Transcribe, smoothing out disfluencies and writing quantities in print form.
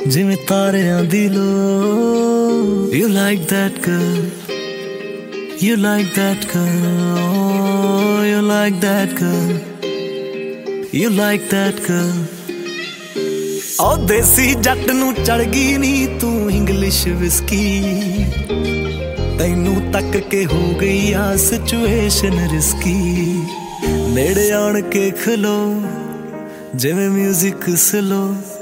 ਜਿਵੇਂ ਤਾਰਿਆਂ ਦੀ ਲੋ। You like that girl, you like that girl, oh, you like that girl, you like that girl। ਓ ਦੇਸੀ ਜੱਟ ਨੂੰ ਚੜ ਗਈ ਨੀ ਤੂੰ ਇੰਗਲਿਸ਼ ਵਿਸਕੀ, ਤੈਨੂੰ ਤੱਕ ਕੇ ਹੋ ਗਈ ਆ ਸਿਚੁਏਸ਼ਨ ਰਿਸਕੀ। ਨੇੜੇ ਆਣ ਕੇ ਖਲੋ ਜਿਵੇਂ ਮਿਊਜ਼ਿਕ ਸਲੋ।